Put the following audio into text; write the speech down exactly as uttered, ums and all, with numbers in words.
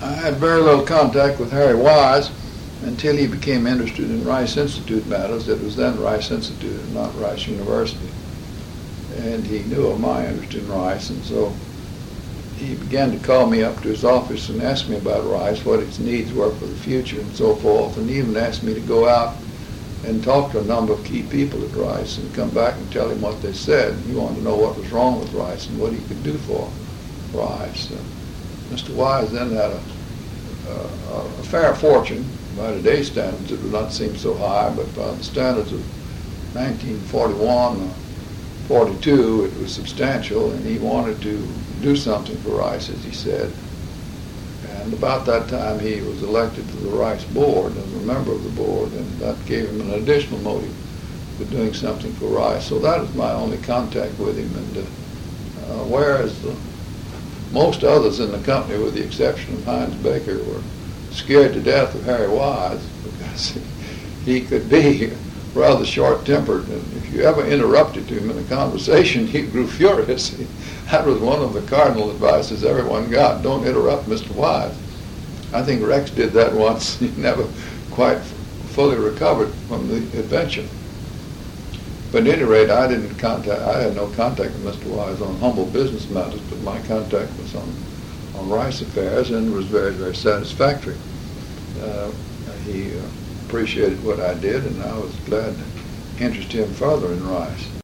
I had very little contact with Harry Wise until he became interested in Rice Institute matters. It was then Rice Institute and not Rice University. And he knew of my interest in Rice, and so he began to call me up to his office and ask me about Rice, what its needs were for the future and so forth, and he even asked me to go out and talk to a number of key people at Rice and come back and tell him what they said. He wanted to know what was wrong with Rice and what he could do for Rice. Uh, Mister Wise then had a, a, a fair fortune. By today's standards, it would not seem so high, but by the standards of nineteen forty-one or forty-two, it was substantial, and he wanted to do something for Rice, as he said. And about that time, he was elected to the Rice board as a member of the board, and that gave him an additional motive for doing something for Rice. So that is my only contact with him. And uh, uh, whereas the, most others in the company, with the exception of Heinz Baker, were scared to death of Harry Wise because he could be rather short-tempered, and if you ever interrupted him in a conversation, he grew furious. That was one of the cardinal advices everyone got: don't interrupt Mister Wise. I think Rex did that once. He never quite fully recovered from the adventure. But at any rate, I didn't contact. I had no contact with Mister Wise on humble business matters, but my contact was on on Rice affairs, and was very, very satisfactory. Uh, he uh, appreciated what I did, and I was glad to interest him further in Rice.